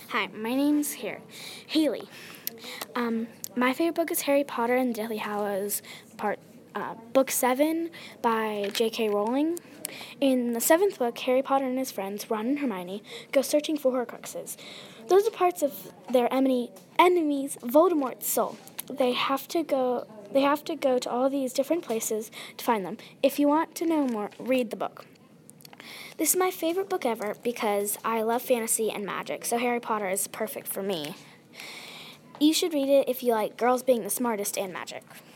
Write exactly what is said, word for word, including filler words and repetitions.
Hi, my name's here, Haley. Um, my favorite book is Harry Potter and the Deathly Hallows, part uh, book seven by J K. Rowling. In the seventh book, Harry Potter and his friends, Ron and Hermione, go searching for Horcruxes. Those are parts of their enemy, enemy's Voldemort's soul. They have to go. They have to go to all these different places to find them. If you want to know more, read the book. This is my favorite book ever because I love fantasy and magic, so Harry Potter is perfect for me. You should read it if you like girls being the smartest and magic.